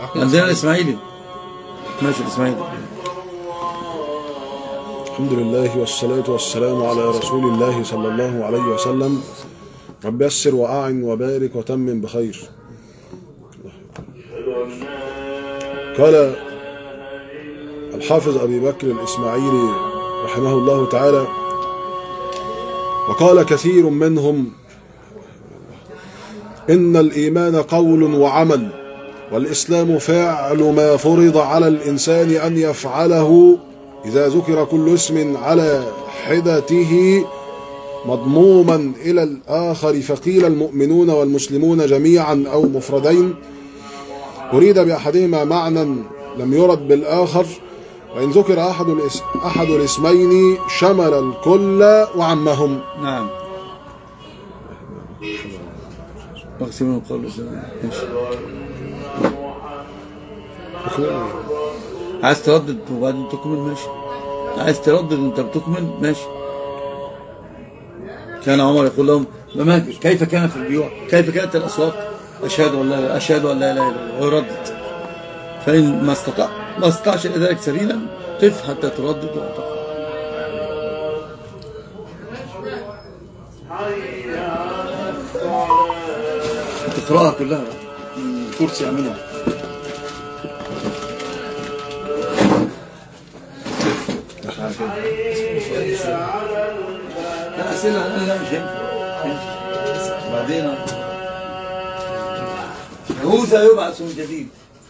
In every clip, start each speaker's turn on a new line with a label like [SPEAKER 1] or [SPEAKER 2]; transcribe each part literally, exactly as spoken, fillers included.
[SPEAKER 1] عندنا الإسماعيلي. ماشي الإسماعيلي.
[SPEAKER 2] الحمد لله والصلاة والسلام على رسول الله صلى الله عليه وسلم. رب يسر وأعن وبارك وتمم بخير. قال الحافظ أبي بكر الإسماعيلي رحمه الله تعالى: وقال كثير منهم إن الإيمان قول وعمل، والإسلام فعل ما فرض على الإنسان أن يفعله إذا ذكر كل اسم على حدته مضموما إلى الآخر، فقيل المؤمنون والمسلمون جميعا أو مفردين، أريد بأحدهما معنى لم يرد بالآخر، وإن ذكر أحد الاسم أحد الاسمين شمل الكل وعمهم.
[SPEAKER 1] نعم. أقسم القول ماشي. عايز تردد وبعدين تكمل ماشي. عايز تردد وانت بتكمل ماشي. كان عمر يقول لهم ما كيف كان في البيوع، كيف كانت الأصوات، أشهد أن لا أشهد أن لا إله إلا الله، ويردد. فإن ما استطاع ما استطاعش ذلك سبيلا قف حتى تردد وتقرأ. تقرأها كلها كرسي يعملها. لا أسئلة لا مش هينفع. بعدين يهوذا يبعث من جديد.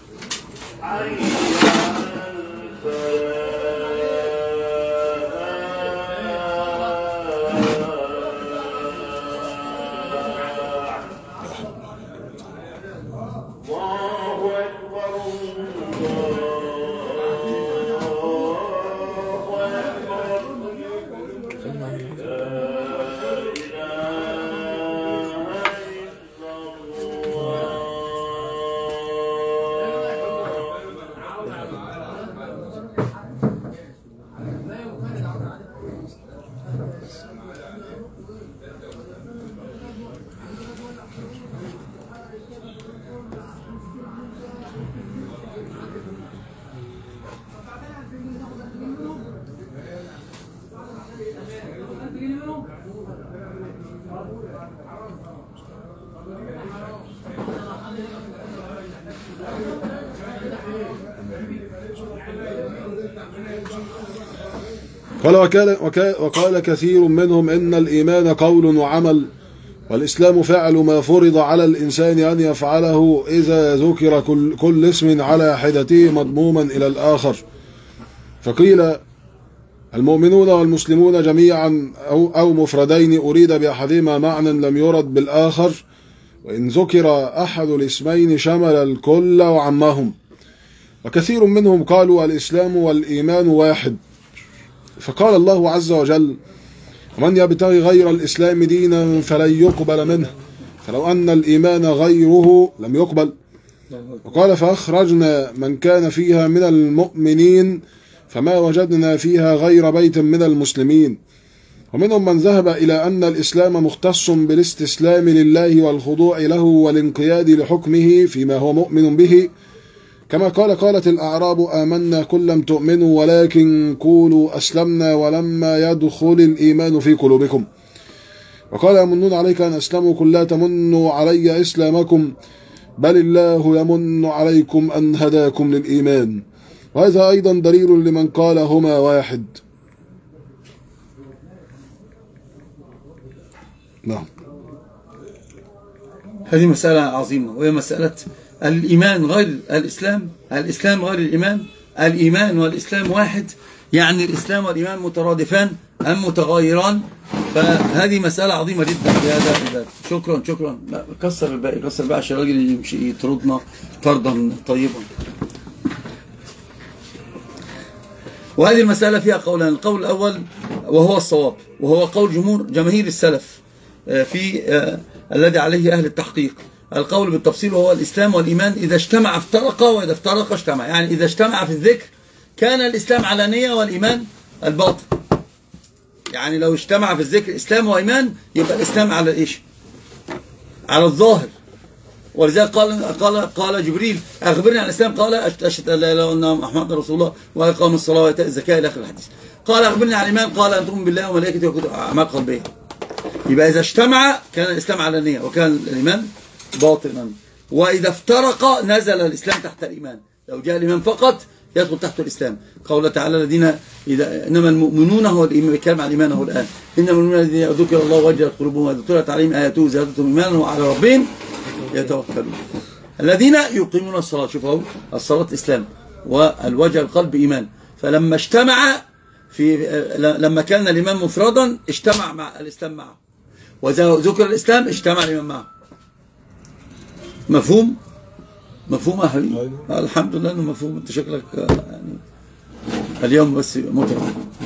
[SPEAKER 2] قال وكال وقال كثير منهم إن الإيمان قول وعمل، والإسلام فعل ما فرض على الإنسان أن يفعله إذا ذكر كل, كل اسم على حدته مضموما إلى الآخر، فقيل المؤمنون والمسلمون جميعا أو, أو مفردين أريد بأحدهما معنى لم يرد بالآخر، وإن ذكر أحد الاسمين شمل الكل وعمهم. وكثير منهم قالوا الإسلام والإيمان واحد، فقال الله عز وجل: ومن يبتغي غير الإسلام دينا فلن يقبل منه، فلو أن الإيمان غيره لم يقبل. وقال: فأخرجنا من كان فيها من المؤمنين فما وجدنا فيها غير بيت من المسلمين. ومنهم من ذهب إلى أن الإسلام مختص بالاستسلام لله والخضوع له والانقياد لحكمه فيما هو مؤمن به، كما قال: قالت الأعراب آمنا قل لم تؤمنوا ولكن قولوا أسلمنا ولما يدخل الإيمان في قلوبكم. وقال: يمنون عليك أن أسلموا قل لا تمنوا علي إسلامكم بل الله يمن عليكم أن هداكم للإيمان. وهذا أيضا دليل لمن قال هما واحد. نعم.
[SPEAKER 1] هذه مسألة عظيمة، وهي مسألة الإيمان غير الإسلام، الإسلام غير الإيمان، الإيمان والإسلام واحد، يعني الإسلام والإيمان مترادفان أم متغايران. فهذه مسألة عظيمة جدا في هذا الباب. شكرا شكرا. لا كسر الباقي، كسر بقى عشان الراجل يمشي يطردنا طردا طيبا. وهذه المسألة فيها قولان، القول الأول وهو الصواب، وهو قول جمهور جماهير السلف في الذي عليه أهل التحقيق. القول بالتفصيل وهو الإسلام والإيمان إذا اجتمع افترقا وإذا افترقا اجتمع، يعني إذا اجتمع في الذكر كان الإسلام علانية والإيمان الباطن. يعني لو اجتمع في الذكر إسلام وإيمان يبقى الإسلام على إيش؟ على الظاهر، ولذلك قال قال قال جبريل أخبرني عن الإسلام، قال أشهد أن لا إله إلا الله محمد رسول الله وإقام الصلاة وإيتاء الزكاة إلى آخر الحديث. قال أخبرني عن الإيمان، قال أن تؤمن بالله وملائكته وكتبه، أعمال قلبية. يبقى إذا اجتمع كان الإسلام علانية وكان الإيمان باطنا، وإذا افترق نزل الإسلام تحت الإيمان. لو جاء الإيمان فقط يدخل تحت الإسلام. قول تعالى الذين إذا إنما المؤمنون هو الإيمان، بيتكلم عن الإيمان هو الآن. إنما المؤمنون الذين ذكر الله وجلت قلوبهم وإذا تليت عليهم آياته زادتهم إيمانا وعلى ربهم يتوكلون. الذين يقيمون الصلاة، شوفوا الصلاة إسلام والوجه القلب إيمان. فلما اجتمع في لما كان الإيمان مفردا اجتمع مع الإسلام معه، وإذا ذكر الإسلام اجتمع الإيمان معه. مفهوم؟ مفهوم يا حبيبي؟ الحمد لله انه مفهوم. انت شكلك يعني اليوم بس متعب.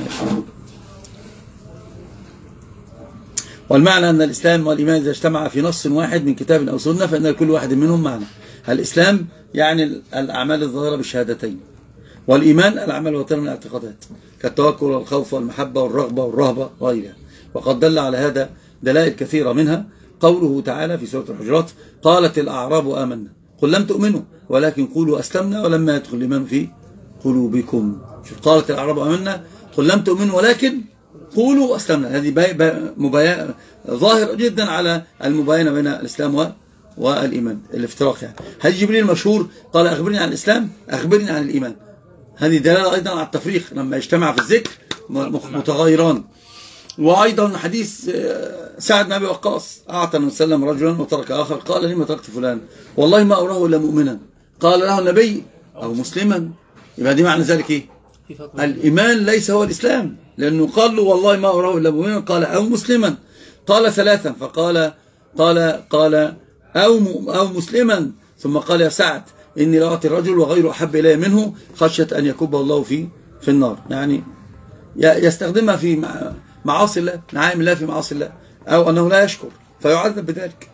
[SPEAKER 1] والمعنى ان الاسلام والايمان اذا اجتمع في نص واحد من كتاب او سنه فان لكل واحد منهم معنى. الاسلام يعني الاعمال الظاهره بالشهادتين، والايمان الاعمال الباطنه من الاعتقادات كالتوكل والخوف والمحبه والرغبه والرهبه وغيرها. وقد دل على هذا دلائل كثيره، منها قوله تعالى في سوره الحجرات: قالت الاعراب آمنا قل لم تؤمنوا ولكن قولوا أسلمنا ولما يدخل الإيمان في قلوبكم. شوف، قالت الأعراب آمنا قل لم تؤمنوا ولكن قولوا أسلمنا. هذه مباينة ظاهر جدا على المباينة بين الإسلام والإيمان، الافتراق. يعني حديث جبريل المشهور قال أخبرني عن الإسلام أخبرني عن الإيمان، هذه دلالة أيضا على التفريق لما يجتمع في الذكر متغيران. وأيضا حديث سعد بن أبي وقاص: أعطى النبي صلى الله عليه وسلم رجلا وترك آخر، قال لما تركت فلان؟ والله ما أراه إلا مؤمنا. قال له النبي: أو مسلما. يبقى دي معنى ذلك إيه؟ الإيمان ليس هو الإسلام، لأنه قال له والله ما أراه إلا مؤمنا، قال أو مسلما. قال ثلاثا فقال قال قال أو أو مسلما، ثم قال: يا سعد إني لأعطي الرجل وغيره أحب إلي منه خشية أن يكبه الله في في النار. يعني يستخدمها في معاصي الله، نعائم الله في معاصي الله، أو أنه لا يشكر فيعذب بذلك.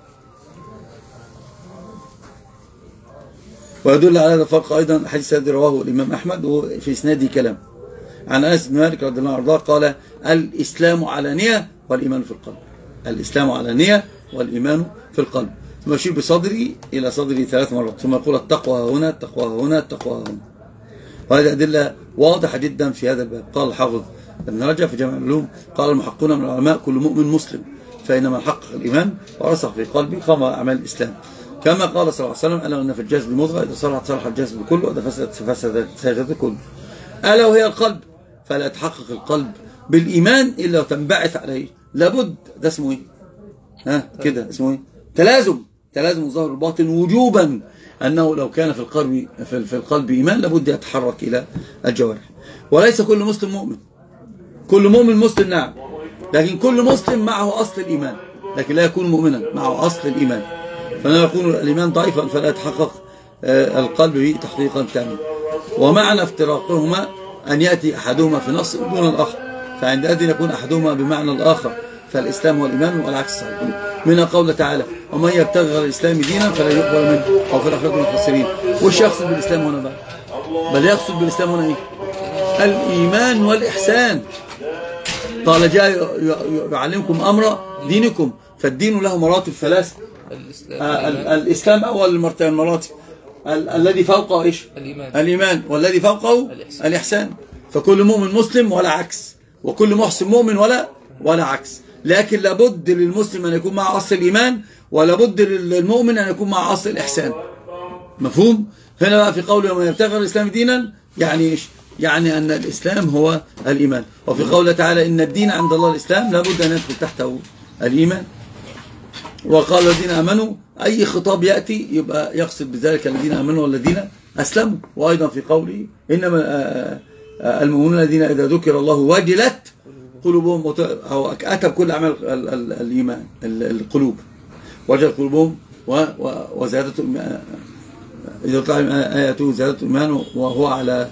[SPEAKER 1] ويدل على هذا الفرق أيضا حديث الذي رواه الإمام أحمد وفي إسناده كلام عن أنس بن مالك رضي الله عنه قال: الإسلام علانية والإيمان في القلب. الإسلام علانية والإيمان في القلب. ثم يشير بصدري إلى صدري ثلاث مرات، ثم يقول: التقوى هنا التقوى هنا التقوى هنا. وهذه أدلة واضحة جدا في هذا الباب. قال الحافظ ابن رجب في جامع العلوم: قال المحققون من العلماء: كل مؤمن مسلم، فإنما حقق الإيمان ورسخ في قلبه قام أعمال الإسلام، كما قال صلى الله عليه وسلم: ألا إن في الجسد مضغة إذا صلحت صلح الجسد كله وإذا فسدت فسدت الجسد كله. ألا وهي القلب، فلا يتحقق القلب بالإيمان إلا وتنبعث عليه. لابد، ده اسمه إيه؟ ها كده اسمه إيه؟ تلازم، تلازم الظاهر والباطن وجوبا، أنه لو كان في القلب في القلب إيمان لابد يتحرك إلى الجوارح. وليس كل مسلم مؤمن. كل مؤمن مسلم نعم، لكن كل مسلم معه أصل الإيمان، لكن لا يكون مؤمنا معه أصل الإيمان، فلا يكون الإيمان ضعيفا فلا يتحقق القلب به تحقيقا تاما. ومعنى افتراقهما أن يأتي أحدهما في نص دون الآخر، فعندئذ يكون أحدهما بمعنى الآخر، فالإسلام والإيمان والعكس صحيح. من قول تعالى: ومن يبتغي غير الإسلام دينا فلا يقبل منه أو في الآخرة من الخاسرين. وش يقصد بالإسلام هنا بقى؟ بل يقصد بالإسلام هنا إيه؟ الإيمان والإحسان. قال: جاء يعلمكم أمر دينكم، فالدين له مراتب ثلاث. الإسلام أول مرتبة المراتب، الذي فوقه إيش؟ الإيمان. الإيمان، والذي فوقه الإحسان. الإحسان. فكل مؤمن مسلم ولا عكس، وكل محسن مؤمن ولا ولا عكس. لكن لابد للمسلم أن يكون مع أصل الإيمان، ولابد للمؤمن أن يكون مع أصل الإحسان. مفهوم؟ هنا بقى في قوله: ومن يبتغي الإسلام دينا، يعني إيش؟ يعني أن الإسلام هو الإيمان. وفي قوله تعالى: إن الدين عند الله الإسلام، لابد أن يدخل تحته الإيمان. وقال: الذين آمنوا، أي خطاب يأتي يبقى يقصد بذلك الذين آمنوا والذين أسلموا. وأيضا في قوله: إنما المؤمنون الذين إذا ذكر الله وجلت قلوبهم، أو أتى كل أعمال الإيمان القلوب، وجلت قلوبهم وزادت إذا طلع آياته زادت إيمان وهو على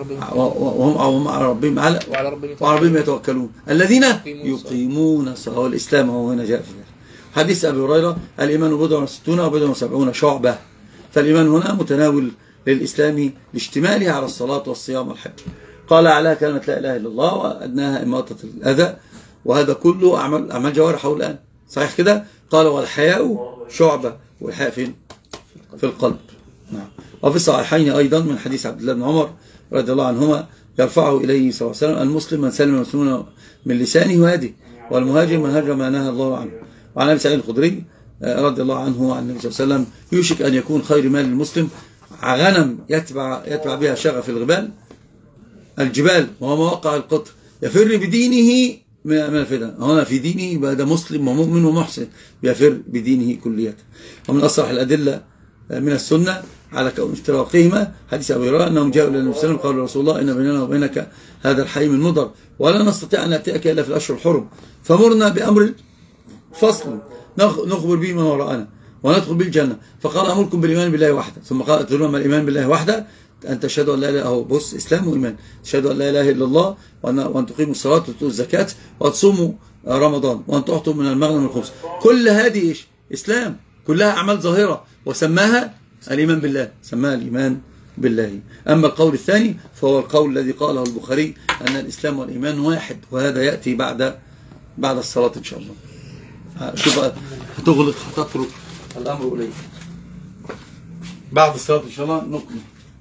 [SPEAKER 1] وهم على ربهم على وعلى ربهم يتوكلون الذين يقيمون الصلاة. والإسلام هو هنا جاء في ذلك. حديث أبي هريرة: الإيمان بضع وستون أو بضع وسبعون شعبة. فالإيمان هنا متناول للإسلام لاشتماله على الصلاة والصيام والحج. قال: أعلاها كلمة لا إله إلا الله، وأدناها إماطة الأذى، وهذا كله أعمال أعمال جوارحه الآن، صحيح كده؟ قال: والحياء شعبة. والحياء فين؟ في القلب. نعم. وفي الصحيحين أيضا من حديث عبد الله بن عمر رضي الله عنهما يرفعه إليه صلى الله عليه وسلم: المسلم من سلم المسلمون من لسانه ويده، والمهاجر من هاجر ما نهى الله عنه. وعن أبي سعيد الخدري رضي الله عنه عن النبي صلى الله عليه وسلم: يوشك أن يكون خير مال المسلم غنم يتبع يتبع بها شغف الغبال الجبال وهو مواقع القطر، يفر بدينه من الفتن. هنا في دينه يبقى ده مسلم ومؤمن ومحسن، يفر بدينه كلية. ومن أصرح الأدلة من السنة على كون افتراقهما حديث أبي هريرة أنهم جاءوا إلى النبي صلى الله عليه وسلم: قال رسول الله إن بيننا وبينك هذا الحي من مضر، ولا نستطيع أن نأتيك إلا في الأشهر الحرم، فمرنا بأمر فصل نخبر به من وراءنا وندخل به الجنة. فقال: أمركم بالإيمان بالله وحده. ثم قال: أتدرون ما الإيمان بالله وحده؟ أن تشهدوا أن لا إله، أهو بص، إسلام وإيمان، تشهدوا أن لا إله إلا الله، وأن تقيموا الصلاة وتؤتوا الزكاة وتصوموا رمضان وأن تعطوا من المغنم الخمس. كل هذه إيش؟ إسلام، كلها أعمال ظاهرة، وسماها الإيمان بالله، سماها الإيمان بالله. أما القول الثاني فهو القول الذي قاله البخاري أن الإسلام والإيمان واحد، وهذا يأتي بعد بعد الصلاة إن شاء الله. شوف هتغلق هتترك الأمر إليه بعد الصلاة إن شاء الله نكمل.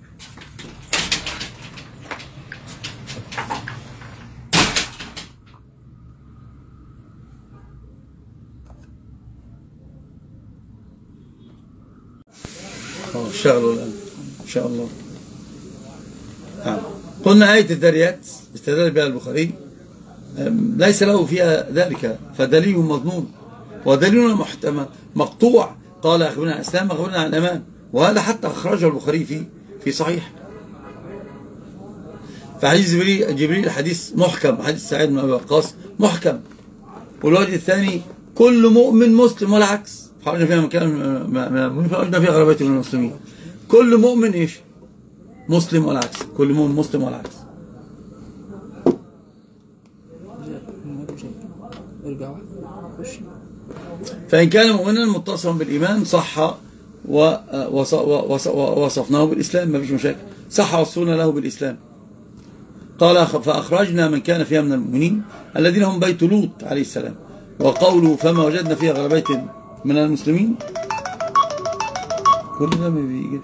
[SPEAKER 1] اشتغلوا الآن إن شاء الله. نعم. قلنا آية الذريات استدل بها البخاري ليس له فيها ذلك، فدليل مظنون ودليل محتمل مقطوع. قال: أخبرنا عن الإسلام، أخبرنا عن الأمان، وهذا حتى أخرجه البخاري في في صحيح. فحديث جبريل جبريل حديث محكم، حديث سعيد بن أبي وقاص محكم. والوجه الثاني: كل مؤمن مسلم، والعكس. خرجنا فيها مكان من المؤمنين فخرجنا فيها غربية من المسلمين. كل مؤمن إيش؟ مسلم، والعكس. كل مؤمن مسلم والعكس. فإن كان مؤمنا متصلا بالإيمان صح ووصفناه بالإسلام، ما فيش مشاكل، صح وصفنا له بالإسلام. قال: فأخرجنا من كان فيها من المؤمنين الذين هم بيت لوط عليه السلام. وقوله: فما وجدنا فيها غير بيت من المسلمين، كل ده ما بيجيبش.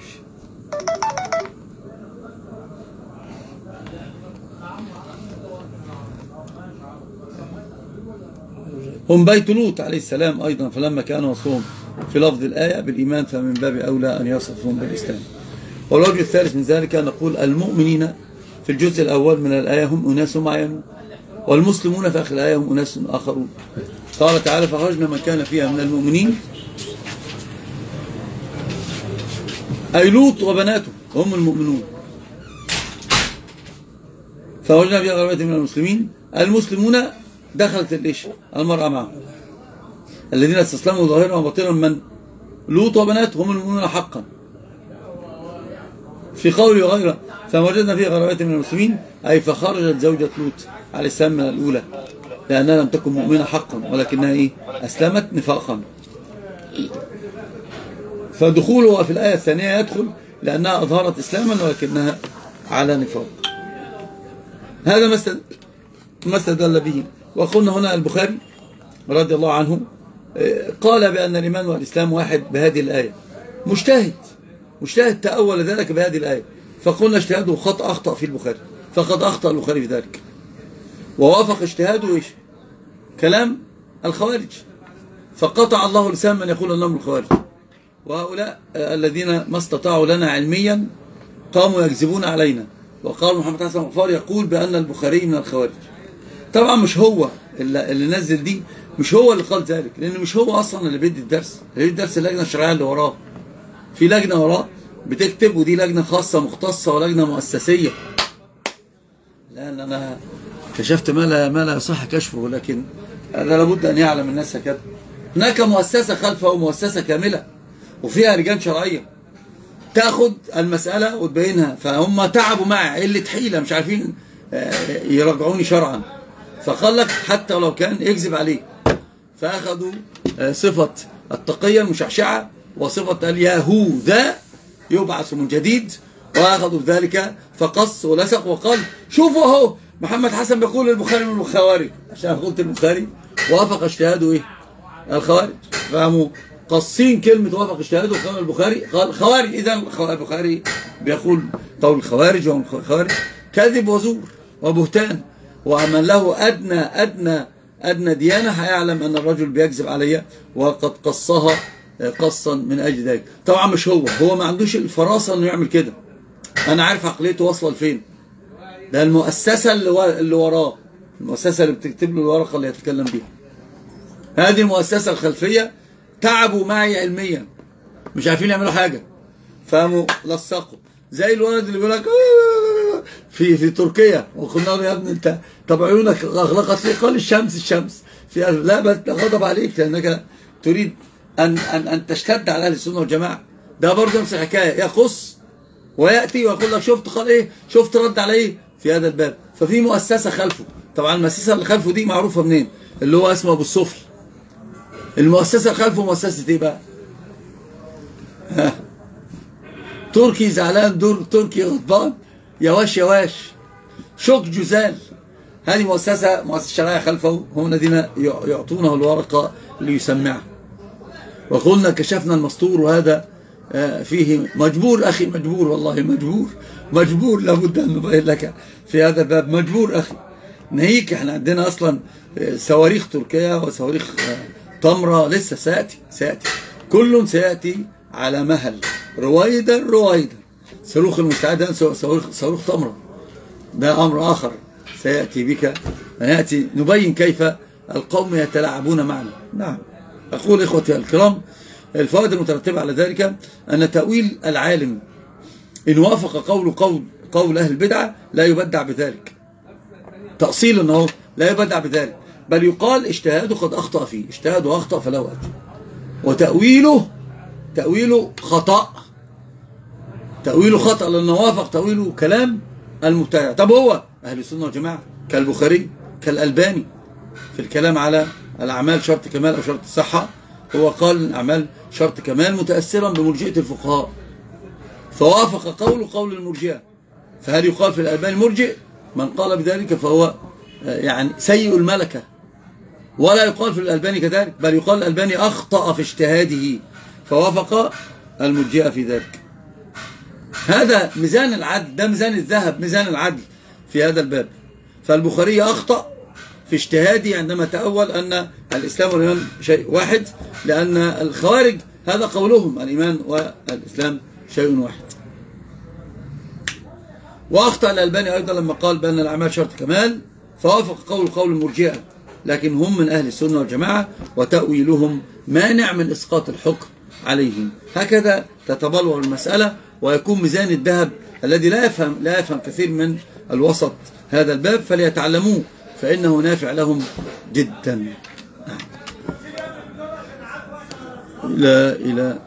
[SPEAKER 1] هم بيت لوط عليه السلام أيضا، فلما كان وصفهم في لفظ الآية بالإيمان فمن باب أولى أن يصفهم بالإسلام. والوجه الثالث من ذلك نقول: المؤمنين في الجزء الأول من الآية هم أناس معينون، والمسلمون في آخر الآية هم أناس آخرون. قال تعالى: فخرجنا من كان فيها من المؤمنين، أي لوط وبناته هم المؤمنون. فخرجنا فيها غربية من المسلمين، المسلمون دخلت الإيش؟ المرأة معهم، الذين استسلموا ظاهرا وباطنا من لوط وبناته هم المؤمنون حقا. في قوله وغيره: فوجدنا فيها غربية من المسلمين، أي فخرجت زوجة لوط عليه السلام من الأولى، لأنها لم تكن مؤمنة حقا ولكنها إيه؟ أسلمت نفاقا. فدخولها في الآية الثانية يدخل لأنها أظهرت إسلاما ولكنها على نفاق. هذا ما استدل به. وقلنا هنا البخاري رضي الله عنه قال بأن الإيمان والإسلام واحد بهذه الآية. مجتهد مجتهد تأول ذلك بهذه الآية، فقلنا اجتهاده خطأ، أخطأ في البخاري، فقد أخطأ البخاري في ذلك، ووافق اجتهاده إيش؟ كلام الخوارج، فقطع الله لسان من يقول أنهم الخوارج. وهؤلاء الذين ما استطاعوا لنا علميا قاموا يكذبون علينا، وقال محمد حسن غفار يقول بأن البخاري من الخوارج. طبعا مش هو اللي, اللي نزل دي، مش هو اللي قال ذلك، لأنه مش هو أصلا اللي بيدي الدرس، اللي بيدي الدرس اللجنة الشرعية اللي وراه. في لجنة وراه بتكتب، ودي لجنة خاصة مختصة ولجنة مؤسسية. لأن أنا كشفت ما لا ما لا يصح كشفه، لكن هذا لابد أن يعلم الناس هكذا. هناك مؤسسة خلفه، مؤسسة كاملة وفيها لجان شرعية تأخذ المسألة وتبينها. فهم تعبوا معي قلة حيلة، مش عارفين يرجعوني شرعا، فقال لك حتى لو كان يكذب عليه. فأخذوا صفة التقية المشعشعة وصفة اليهوذا يبعث من جديد، وأخذوا ذلك فقص ولسق وقال: شوفوا اهو محمد حسن بيقول البخاري من الخوارج، عشان قلت البخاري وافق اجتهاده ايه؟ الخوارج. فهموا قصين كلمة وافق اجتهاده قال البخاري قال خوارج. إذا البخاري بيقول قول الخوارج وهم الخوارج كذب وزور وبهتان، ومن له أدنى أدنى أدنى ديانة هيعلم أن الرجل بيكذب عليا وقد قصها قصا من أجل ذلك. طبعا مش هو هو ما عندوش الفراسة أنه يعمل كده، أنا عارف عقليته واصلة لفين. ده المؤسسة اللي, اللي وراه، المؤسسة اللي بتكتب له الورقة اللي يتكلم بيها، هذه المؤسسة الخلفية تعبوا معي علميا مش عارفين يعملوا حاجة، فهموا لصقوا زي الولد اللي بيقول لك في في تركيا وقلنا له يا ابني انت طب عيونك اغلقت ليه؟ قال الشمس الشمس في لا بس غضب عليك لانك تريد ان ان ان تشتد على اهل السنه والجماعه. ده برضه نفس الحكايه، يقص وياتي ويقول لك شفت قال ايه، شفت رد على ايه في هذا الباب. ففي مؤسسه خلفه، طبعا المؤسسه اللي خلفه دي معروفه منين؟ اللي هو اسمه ابو السفل. المؤسسه اللي خلفه مؤسسه ايه بقى؟ ها تركي زعلان، دور تركي غضبان، يواش يواش شوك جزال. هذه مؤسسة مؤسسة شرعية خلفه، هم الذين يعطونه الورقة ليسمعها. وقلنا كشفنا المستور، وهذا فيه مجبور أخي، مجبور والله مجبور مجبور لابد أن نبين لك في هذا الباب، مجبور أخي. ناهيك احنا عندنا أصلا صواريخ تركيا وصواريخ تمرة لسه سيأتي سيأتي كل سيأتي على مهل رويدا رويدا. صاروخ المستعد صاروخ صاروخ تمرة ده أمر آخر سيأتي بك، نأتي نبين كيف القوم يتلاعبون معنا. نعم أقول إخوتي الكرام، الفوائد المترتبة على ذلك أن تأويل العالم إن وافق قول قول قول أهل البدعة لا يبدع بذلك، تأصيل أنه لا يبدع بذلك، بل يقال اجتهاده قد أخطأ فيه، اجتهاده أخطأ فله أجر. وتأويله تأويله خطأ، تأويله خطأ لأنه وافق تأويله كلام المبتدع. طب هو أهل السنة والجماعة كالبخاري كالألباني في الكلام على الأعمال شرط كمال أو شرط الصحة، هو قال الأعمال شرط كمال متأثرا بمرجئة الفقهاء، فوافق قول قول المرجئة. فهل يقال في الألباني مرجئ؟ من قال بذلك فهو يعني سيء الملكة، ولا يقال في الألباني كذلك، بل يقال الألباني أخطأ في اجتهاده فوافق المرجئة في ذلك. هذا ميزان العدل، ده ميزان الذهب، ميزان العدل في هذا الباب. فالبخاري أخطأ في اجتهاده عندما تأول أن الإسلام والإيمان شيء واحد، لأن الخوارج هذا قولهم الإيمان والإسلام شيء واحد. وأخطأ الألباني أيضا لما قال بأن الأعمال شرط كمال فوافق قول قول المرجئة، لكن هم من أهل السنة والجماعة وتأويلهم مانع من إسقاط الحكم عليهم. هكذا تتبلور المسألة ويكون ميزان الذهب الذي لا يفهم لا يفهم كثير من الوسط هذا الباب، فليتعلموه فإنه نافع لهم جدا. لا إله